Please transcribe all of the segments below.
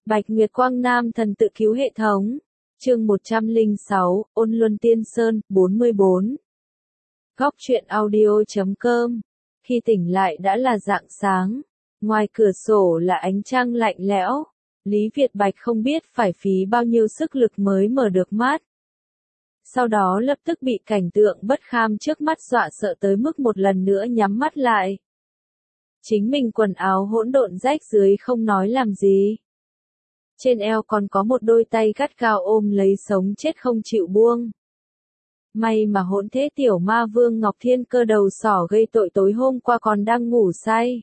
Bạch Nguyệt Quang Nam thần tự cứu hệ thống. Chương 106, Ôn Luân Tiên Sơn, 44. Góc truyện audio.com. Khi tỉnh lại đã là rạng sáng. Ngoài cửa sổ là ánh trăng lạnh lẽo. Lý Việt Bạch không biết phải phí bao nhiêu sức lực mới mở được mắt. Sau đó lập tức bị cảnh tượng bất kham trước mắt dọa sợ tới mức một lần nữa nhắm mắt lại. Chính mình quần áo hỗn độn rách dưới không nói làm gì. Trên eo còn có một đôi tay gắt gao ôm lấy sống chết không chịu buông. May mà hỗn thế tiểu ma vương Ngọc Thiên Cơ đầu sỏ gây tội tối hôm qua còn đang ngủ say.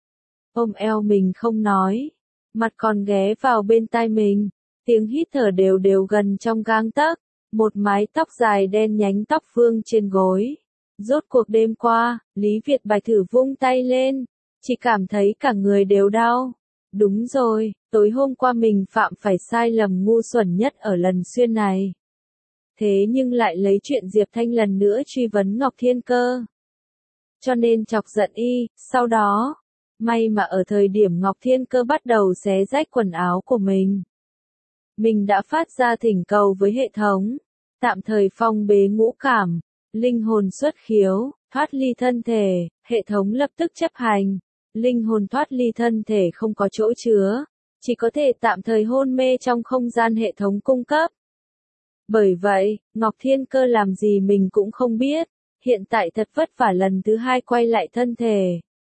Ôm eo mình không nói, mặt còn ghé vào bên tai mình, tiếng hít thở đều đều gần trong gang tấc, một mái tóc dài đen nhánh tóc vương trên gối. Rốt cuộc đêm qua, Lý Việt Bạch thử vung tay lên, chỉ cảm thấy cả người đều đau. Đúng rồi, tối hôm qua mình phạm phải sai lầm ngu xuẩn nhất ở lần xuyên này. Thế nhưng lại lấy chuyện Diệp Thanh lần nữa truy vấn Ngọc Thiên Cơ. Cho nên chọc giận y, sau đó, may mà ở thời điểm Ngọc Thiên Cơ bắt đầu xé rách quần áo của mình đã phát ra thỉnh cầu với hệ thống, tạm thời phong bế ngũ cảm, linh hồn xuất khiếu, thoát ly thân thể, hệ thống lập tức chấp hành. Linh hồn thoát ly thân thể không có chỗ chứa, chỉ có thể tạm thời hôn mê trong không gian hệ thống cung cấp. Bởi vậy, Ngọc Thiên Cơ làm gì mình cũng không biết, hiện tại thật vất vả lần thứ hai quay lại thân thể.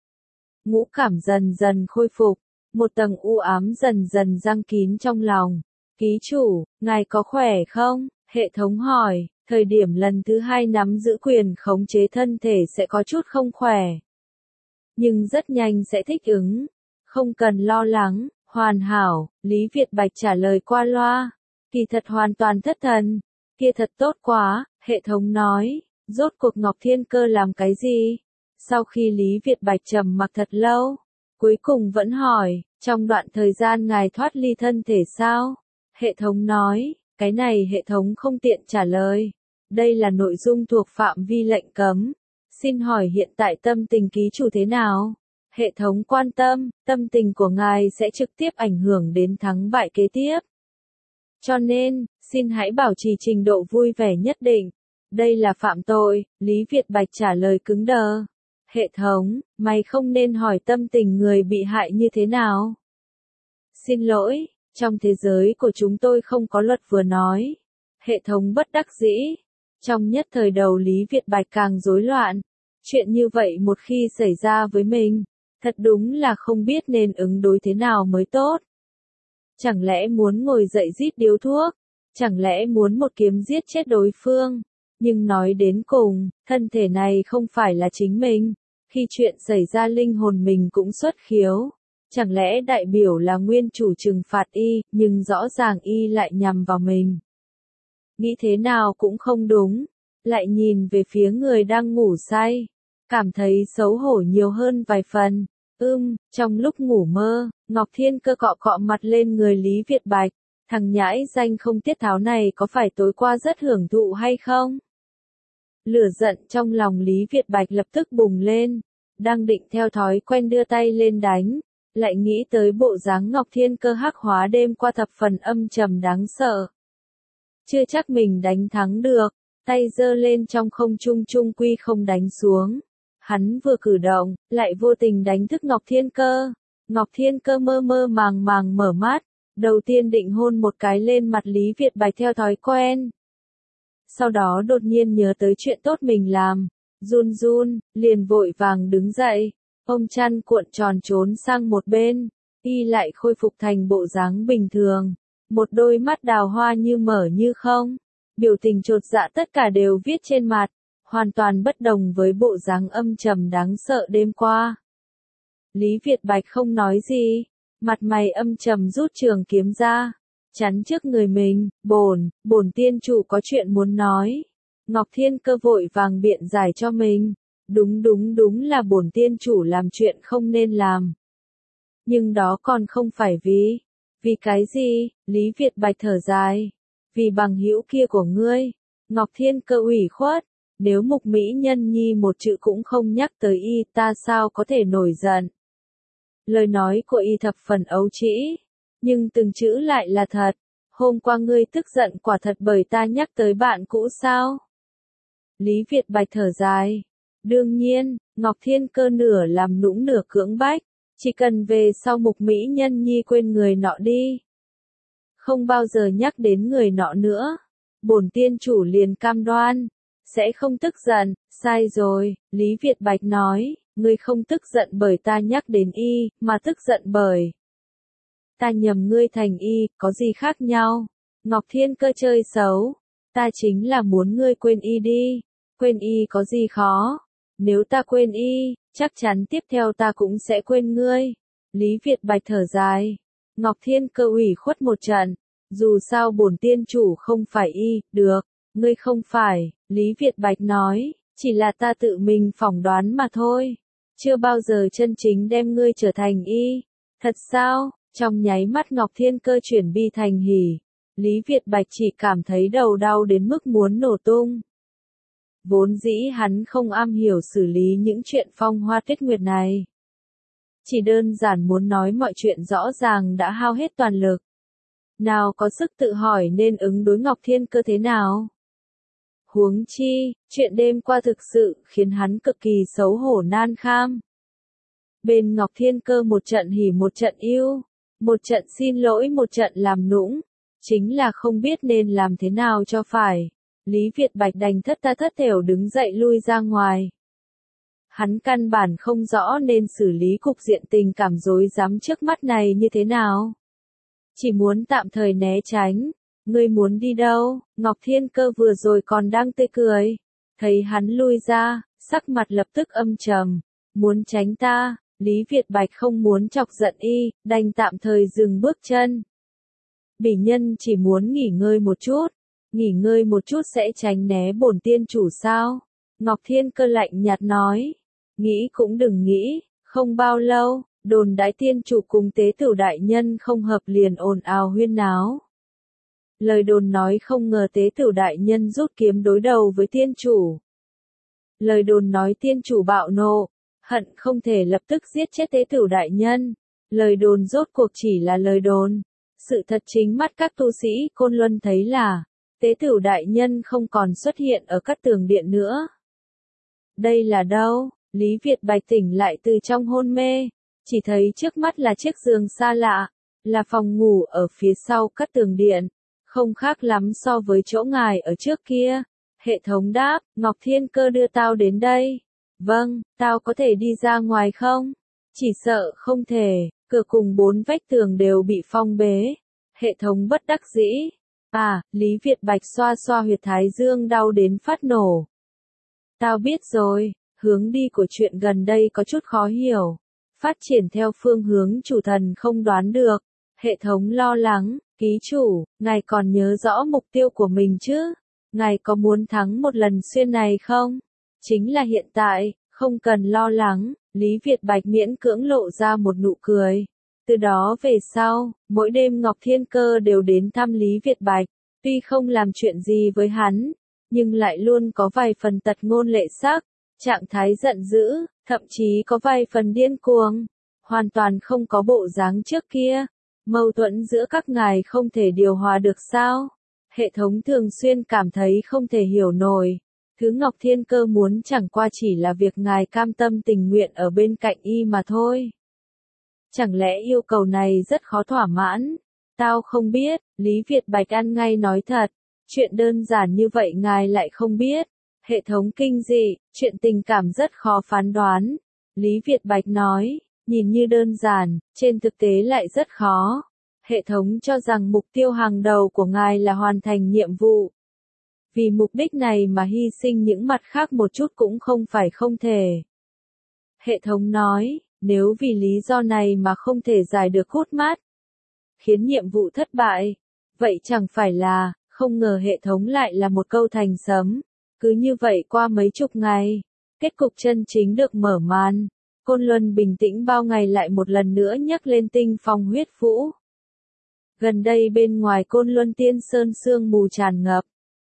Ngũ cảm dần dần khôi phục, một tầng u ám dần dần giăng kín trong lòng. Ký chủ, ngài có khỏe không? Hệ thống hỏi, thời điểm lần thứ hai nắm giữ quyền khống chế thân thể sẽ có chút không khỏe. Nhưng rất nhanh sẽ thích ứng. Không cần lo lắng, hoàn hảo, Lý Việt Bạch trả lời qua loa. Kỳ thật hoàn toàn thất thần. Kia thật tốt quá, hệ thống nói. Rốt cuộc Ngọc Thiên Cơ làm cái gì? Sau khi Lý Việt Bạch trầm mặc thật lâu, cuối cùng vẫn hỏi, trong đoạn thời gian ngài thoát ly thân thể sao? Hệ thống nói, cái này hệ thống không tiện trả lời. Đây là nội dung thuộc phạm vi lệnh cấm. Xin hỏi hiện tại tâm tình ký chủ thế nào? Hệ thống quan tâm, tâm tình của ngài sẽ trực tiếp ảnh hưởng đến thắng bại kế tiếp. Cho nên, xin hãy bảo trì trình độ vui vẻ nhất định. Đây là phạm tội, Lý Việt Bạch trả lời cứng đờ. Hệ thống, mày không nên hỏi tâm tình người bị hại như thế nào. Xin lỗi, trong thế giới của chúng tôi không có luật vừa nói. Hệ thống bất đắc dĩ. Trong nhất thời đầu Lý Việt Bạch càng rối loạn. Chuyện như vậy một khi xảy ra với mình, thật đúng là không biết nên ứng đối thế nào mới tốt. Chẳng lẽ muốn ngồi dậy rít điếu thuốc? Chẳng lẽ muốn một kiếm giết chết đối phương? Nhưng nói đến cùng, thân thể này không phải là chính mình. Khi chuyện xảy ra linh hồn mình cũng xuất khiếu. Chẳng lẽ đại biểu là nguyên chủ trừng phạt y, nhưng rõ ràng y lại nhằm vào mình. Nghĩ thế nào cũng không đúng. Lại nhìn về phía người đang ngủ say. Cảm thấy xấu hổ nhiều hơn vài phần. Trong lúc ngủ mơ, Ngọc Thiên Cơ cọ cọ mặt lên người Lý Việt Bạch. Thằng nhãi danh không tiết tháo này có phải tối qua rất hưởng thụ hay không? Lửa giận trong lòng Lý Việt Bạch lập tức bùng lên. Đang định theo thói quen đưa tay lên đánh. Lại nghĩ tới bộ dáng Ngọc Thiên Cơ hắc hóa đêm qua thập phần âm trầm đáng sợ. Chưa chắc mình đánh thắng được. Tay giơ lên trong không trung trung quy không đánh xuống. Hắn vừa cử động, lại vô tình đánh thức Ngọc Thiên Cơ. Ngọc Thiên Cơ mơ mơ màng màng mở mắt. Đầu tiên định hôn một cái lên mặt Lý Việt Bạch theo thói quen. Sau đó đột nhiên nhớ tới chuyện tốt mình làm. Run run, liền vội vàng đứng dậy. Ôm chăn cuộn tròn trốn sang một bên. Y lại khôi phục thành bộ dáng bình thường. Một đôi mắt đào hoa như mở như không. Biểu tình chột dạ tất cả đều viết trên mặt. Hoàn toàn bất đồng với bộ dáng âm trầm đáng sợ đêm qua. Lý Việt Bạch không nói gì. Mặt mày âm trầm rút trường kiếm ra. Chắn trước người mình. Bổn tiên chủ có chuyện muốn nói. Ngọc Thiên Cơ vội vàng biện giải cho mình. Đúng là bổn tiên chủ làm chuyện không nên làm. Nhưng đó còn không phải vì cái gì? Lý Việt Bạch thở dài. Vì bằng hữu kia của ngươi. Ngọc Thiên Cơ ủy khuất. Nếu Mục Mỹ Nhân Nhi một chữ cũng không nhắc tới y, ta sao có thể nổi giận? Lời nói của y thập phần ấu trĩ. nhưng từng chữ lại là thật. Hôm qua ngươi tức giận quả thật bởi ta nhắc tới bạn cũ sao? Lý Việt Bạch thở dài. Đương nhiên, Ngọc Thiên Cơ nửa làm nũng nửa cưỡng bách, chỉ cần về sau Mục Mỹ Nhân Nhi quên người nọ đi. Không bao giờ nhắc đến người nọ nữa. Bổn tiên chủ liền cam đoan, sẽ không tức giận. Sai rồi, Lý Việt Bạch nói, ngươi không tức giận bởi ta nhắc đến y, mà tức giận bởi ta nhầm ngươi thành y, có gì khác nhau? Ngọc Thiên Cơ chơi xấu, ta chính là muốn ngươi quên y đi. Quên y có gì khó? Nếu ta quên y, chắc chắn tiếp theo ta cũng sẽ quên ngươi. Lý Việt Bạch thở dài. Ngọc Thiên Cơ ủy khuất một trận. Dù sao bổn tiên chủ không phải y, được, ngươi không phải, Lý Việt Bạch nói, chỉ là ta tự mình phỏng đoán mà thôi. Chưa bao giờ chân chính đem ngươi trở thành y. Thật sao? Trong nháy mắt Ngọc Thiên Cơ chuyển bi thành hỉ. Lý Việt Bạch chỉ cảm thấy đầu đau đến mức muốn nổ tung. Vốn dĩ hắn không am hiểu xử lý những chuyện phong hoa tuyết nguyệt này. Chỉ đơn giản muốn nói mọi chuyện rõ ràng đã hao hết toàn lực. Nào có sức tự hỏi nên ứng đối Ngọc Thiên Cơ thế nào. Huống chi, chuyện đêm qua thực sự khiến hắn cực kỳ xấu hổ nan kham. Bên Ngọc Thiên Cơ một trận hỉ một trận yêu, một trận xin lỗi một trận làm nũng, chính là không biết nên làm thế nào cho phải. Lý Việt Bạch đành thất tha thất thểu đứng dậy lui ra ngoài. Hắn căn bản không rõ nên xử lý cục diện tình cảm rối rắm trước mắt này như thế nào. Chỉ muốn tạm thời né tránh. Ngươi muốn đi đâu? Ngọc Thiên Cơ vừa rồi còn đang tươi cười. Thấy hắn lui ra, sắc mặt lập tức âm trầm. Muốn tránh ta, Lý Việt Bạch không muốn chọc giận y, đành tạm thời dừng bước chân. Bỉ nhân chỉ muốn nghỉ ngơi một chút. Nghỉ ngơi một chút sẽ tránh né bổn tiên chủ sao? Ngọc Thiên Cơ lạnh nhạt nói. Nghĩ cũng đừng nghĩ, không bao lâu, đồn đại tiên chủ cùng tế tử đại nhân không hợp liền ồn ào huyên náo. Lời đồn nói không ngờ tế tử đại nhân rút kiếm đối đầu với tiên chủ. Lời đồn nói tiên chủ bạo nộ, hận không thể lập tức giết chết tế tử đại nhân. Lời đồn rốt cuộc chỉ là lời đồn. Sự thật chính mắt các tu sĩ Côn Luân thấy là, tế tử đại nhân không còn xuất hiện ở các tường điện nữa. Đây là đâu? Lý Việt Bạch tỉnh lại từ trong hôn mê, chỉ thấy trước mắt là chiếc giường xa lạ, là phòng ngủ ở phía sau các tường điện, không khác lắm so với chỗ ngài ở trước kia. Hệ thống đáp, Ngọc Thiên Cơ đưa tao đến đây. Vâng, tao có thể đi ra ngoài không? Chỉ sợ không thể, cửa cùng 4 vách tường đều bị phong bế. Hệ thống bất đắc dĩ. À, Lý Việt Bạch xoa xoa huyệt thái dương đau đến phát nổ. Tao biết rồi. Hướng đi của chuyện gần đây có chút khó hiểu. Phát triển theo phương hướng chủ thần không đoán được. Hệ thống lo lắng, ký chủ, ngài còn nhớ rõ mục tiêu của mình chứ? Ngài có muốn thắng một lần xuyên này không? Chính là hiện tại, không cần lo lắng, Lý Việt Bạch miễn cưỡng lộ ra một nụ cười. Từ đó về sau, mỗi đêm Ngọc Thiên Cơ đều đến thăm Lý Việt Bạch. Tuy không làm chuyện gì với hắn, nhưng lại luôn có vài phần tật ngôn lệ sắc. Trạng thái giận dữ, thậm chí có vài phần điên cuồng, hoàn toàn không có bộ dáng trước kia. Mâu thuẫn giữa các ngài không thể điều hòa được sao? Hệ thống thường xuyên cảm thấy không thể hiểu nổi. Thứ Ngọc Thiên Cơ muốn chẳng qua chỉ là việc ngài cam tâm tình nguyện ở bên cạnh y mà thôi. Chẳng lẽ yêu cầu này rất khó thỏa mãn? Tao không biết, Lý Việt Bạch ăn ngay nói thật. Chuyện đơn giản như vậy ngài lại không biết. Hệ thống kinh dị, chuyện tình cảm rất khó phán đoán. Lý Việt Bạch nói, nhìn như đơn giản, trên thực tế lại rất khó. Hệ thống cho rằng mục tiêu hàng đầu của ngài là hoàn thành nhiệm vụ. Vì mục đích này mà hy sinh những mặt khác một chút cũng không phải không thể. Hệ thống nói, nếu vì lý do này mà không thể giải được khút mát, khiến nhiệm vụ thất bại, vậy chẳng phải là, không ngờ hệ thống lại là một câu thành sấm. Cứ như vậy qua mấy chục ngày, kết cục chân chính được mở màn. Côn Luân bình tĩnh bao ngày lại một lần nữa nhắc lên tinh phong huyết vũ. Gần đây bên ngoài Côn Luân Tiên Sơn sương mù tràn ngập.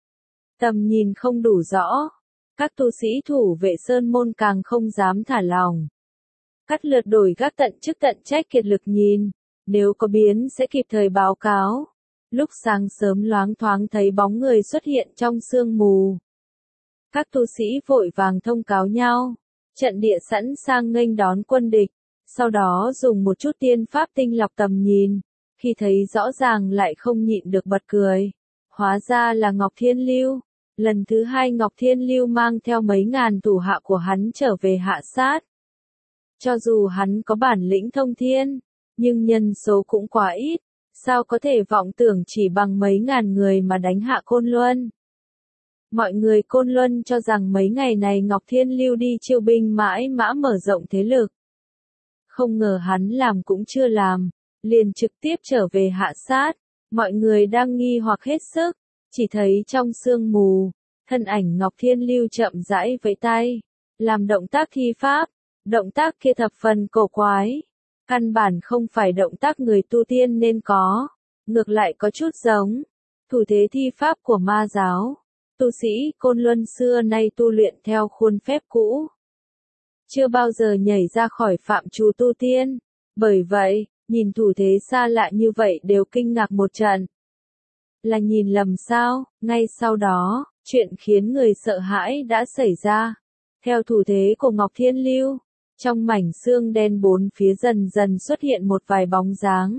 Tầm nhìn không đủ rõ. Các tu sĩ thủ vệ Sơn Môn càng không dám thả lòng. Cắt lượt đổi gác tận chức tận trách kiệt lực nhìn. nếu có biến sẽ kịp thời báo cáo. Lúc sáng sớm loáng thoáng thấy bóng người xuất hiện trong sương mù. Các tu sĩ vội vàng thông cáo nhau, trận địa sẵn sàng nghênh đón quân địch, sau đó dùng một chút tiên pháp tinh lọc tầm nhìn, khi thấy rõ ràng lại không nhịn được bật cười. Hóa ra là Ngọc Thiên Lưu. Lần thứ hai Ngọc Thiên Lưu mang theo mấy ngàn thủ hạ của hắn trở về hạ sát. Cho dù hắn có bản lĩnh thông thiên, nhưng nhân số cũng quá ít, sao có thể vọng tưởng chỉ bằng mấy ngàn người mà đánh hạ Côn Luân. Mọi người Côn Luân cho rằng mấy ngày này Ngọc Thiên Lưu đi chiêu binh mãi mã mở rộng thế lực. Không ngờ hắn làm cũng chưa làm, liền trực tiếp trở về hạ sát. Mọi người đang nghi hoặc hết sức, chỉ thấy trong sương mù, thân ảnh Ngọc Thiên Lưu chậm rãi vẫy tay, làm động tác thi pháp. Động tác kia thập phần cổ quái, căn bản không phải động tác người tu tiên nên có, ngược lại có chút giống thủ thế thi pháp của ma giáo. Tu sĩ Côn Luân xưa nay tu luyện theo khuôn phép cũ, chưa bao giờ nhảy ra khỏi phạm trù tu tiên, bởi vậy, nhìn thủ thế xa lạ như vậy đều kinh ngạc một trận. Là nhìn lầm sao? Ngay sau đó, chuyện khiến người sợ hãi đã xảy ra. Theo thủ thế của Ngọc Thiên Lưu, trong mảnh xương đen bốn phía dần dần xuất hiện một vài bóng dáng.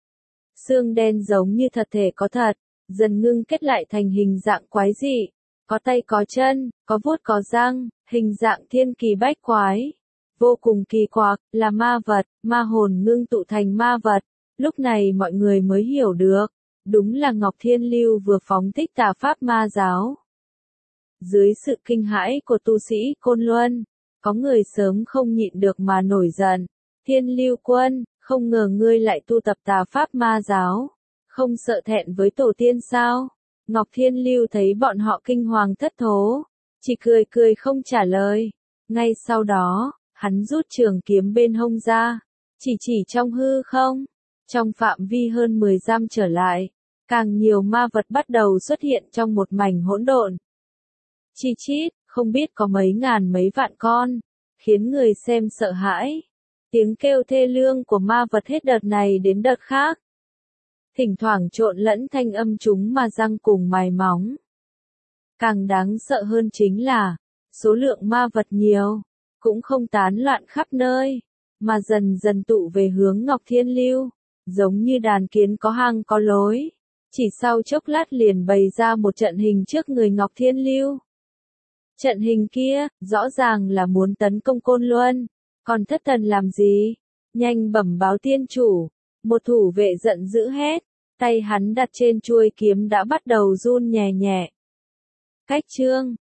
Xương đen giống như thật thể có thật, dần ngưng kết lại thành hình dạng quái dị, có tay có chân, có vuốt có răng, hình dạng thiên kỳ bách quái. Vô cùng kỳ quặc, là ma vật, ma hồn ngưng tụ thành ma vật. Lúc này mọi người mới hiểu được, đúng là Ngọc Thiên Lưu vừa phóng thích tà pháp ma giáo. Dưới sự kinh hãi của tu sĩ Côn Luân, có người sớm không nhịn được mà nổi giận. Thiên Lưu quân, không ngờ ngươi lại tu tập tà pháp ma giáo, không sợ thẹn với tổ tiên sao? Ngọc Thiên Lưu thấy bọn họ kinh hoàng thất thố, chỉ cười cười không trả lời. Ngay sau đó, hắn rút trường kiếm bên hông ra, chỉ trong hư không, trong phạm vi hơn 10 dặm trở lại, càng nhiều ma vật bắt đầu xuất hiện trong một mảnh hỗn độn. Chi chít, không biết có mấy ngàn mấy vạn con, khiến người xem sợ hãi. Tiếng kêu thê lương của ma vật hết đợt này đến đợt khác. Thỉnh thoảng trộn lẫn thanh âm chúng mà răng cùng mài móng. Càng đáng sợ hơn chính là, số lượng ma vật nhiều, cũng không tán loạn khắp nơi, mà dần dần tụ về hướng Ngọc Thiên Lưu, giống như đàn kiến có hang có lối. Chỉ sau chốc lát liền bày ra một trận hình trước người Ngọc Thiên Lưu. Trận hình kia, rõ ràng là muốn tấn công Côn Luân, còn thất thần làm gì? Nhanh bẩm báo tiên chủ. Một thủ vệ giận dữ hét, tay hắn đặt trên chuôi kiếm đã bắt đầu run nhẹ nhẹ. Cách chương